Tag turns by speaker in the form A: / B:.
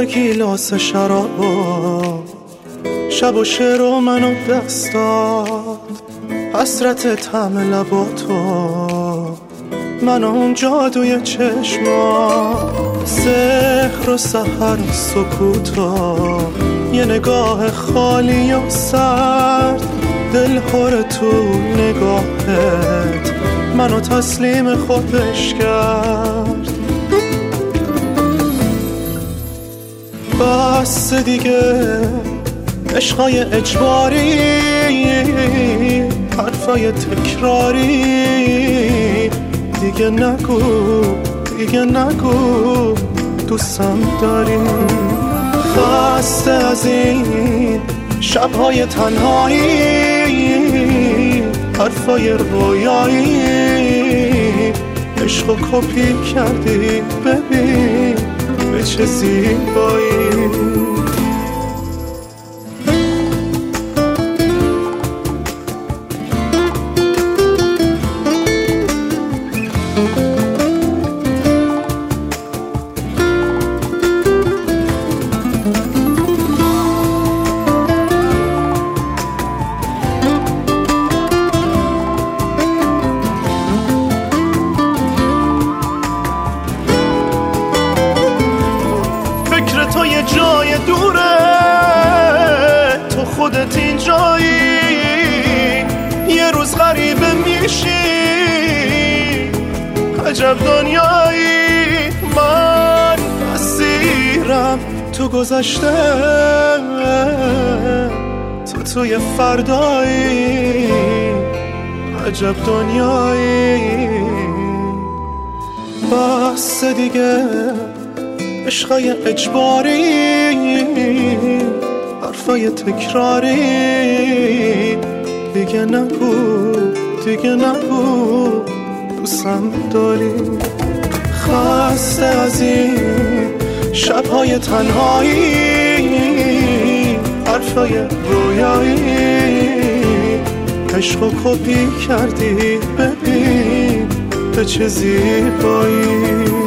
A: پر گیلاس شراب، شب و شعر و منو دست داد، حسرت طعم لباتو، من اون جادوی چشما، سحر و سحر و سکوتا، یه نگاه خالی و سرد، دل خور تو نگاهت منو تسلیم خودش کرد. بس دیگه عشقای اجباری، حرفای تکراری، دیگه نگو دیگه نگو دوستم داری. خسته از این شبهای تنهایی، حرفای رویایی، عشقو کپی کردی ببین به چه زیبایی. تو یه جای دوره، تو خودت این جایی، یه روز غریبه میشی، عجب دنیایی. من اسیرم تو گذشته، تو توی فردایی، عجب دنیایی. بس دیگه عشقای اجباری، حرفای تکراری، دیگه نگو دیگه نگو دوستم داری. خسته از این شبهای تنهایی، حرفای رویایی، عشقو کپی کردی ببین به چه زیبایی.